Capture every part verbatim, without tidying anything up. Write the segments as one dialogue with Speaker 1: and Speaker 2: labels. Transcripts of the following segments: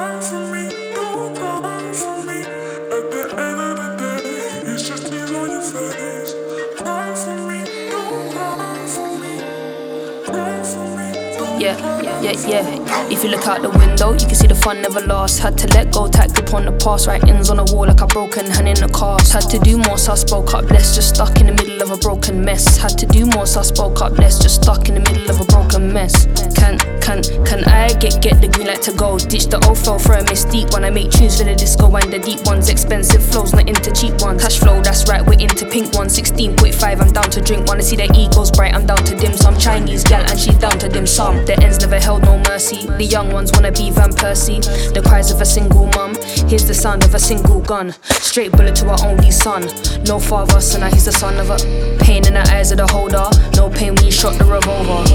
Speaker 1: cry for me, don't cry for me. At the end of the day, it's just tears on your face. Cry for me, don't cry for me. Cry for me, don't
Speaker 2: Yeah,
Speaker 1: cry
Speaker 2: yeah,
Speaker 1: for
Speaker 2: yeah.
Speaker 1: me.
Speaker 2: If you look out the window, you can see the fun never lasts. Had to let go, tight grip on the past. Writings on the wall like a broken hand in the cast. Had to do more, so I spoke up less. Just stuck in the middle of a broken mess. Had to do more, so I spoke up less. Just stuck in the middle of a broken mess. Can, can, can I get get the green light to go? Ditch the old flow for a mystique. When I make tunes for the disco and the deep ones. Expensive flows, not into cheap ones. Cash flow, that's right, we're into pink ones. sixteen point five, I'm down to drink. Wanna see the egos bright, I'm down to dim sum. Chinese gal and she's down to dim sum. The ends never held no mercy. The young ones wanna be Van Persie. The cries of a single mum. Here's the sound of a single gun. Straight bullet to our only son. No father, so now he's the son of a. Pain in the eyes of the holder. No pain when you shot the revolver.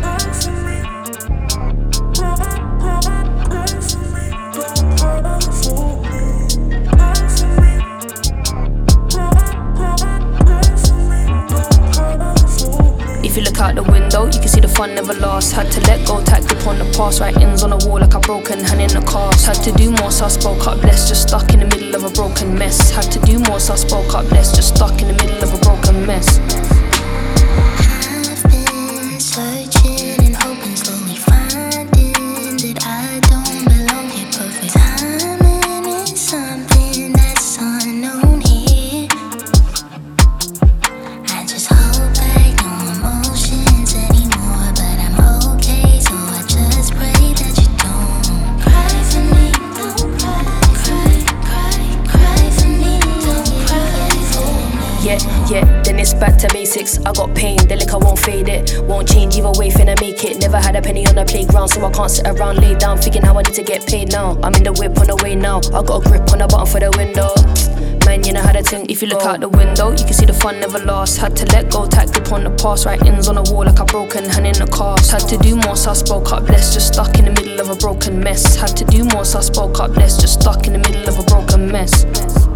Speaker 2: If you look out the window, you can see the fun never lasts. Had to let go, tight grip on the past. Writings on the wall like a broken hand in the cast. Had to do more, so I spoke up less. Just stuck in the middle of a broken mess. Had to do more, so I spoke up less. Just stuck in the middle of a broken mess.
Speaker 3: I've been searching and hoping, slowly finding that I don't belong here. Perfect timing is something that's unknown here. I just hope I know emotions anymore, but I'm okay, so I just pray that you don't cry for me. Don't cry, cry, cry, cry for me. Don't cry for me.
Speaker 2: Yeah, yeah, then it's back to basics. I got pain, the liquor won't fade it. Won't change either way, finna make it. Never had a penny on the playground, so I can't sit around, lay down, thinking how I need to get paid now. I'm in the whip on the way now. I got a grip on the button for the window. Man, you know how to think. If you look out the window, you can see the fun never lasts. Had to let go, tight grip on the past. Writings on the wall like a broken hand in the cast. Had to do more, so I spoke up less. Just stuck in the middle of a broken mess. Had to do more, so I spoke up less. Just stuck in the middle of a broken mess.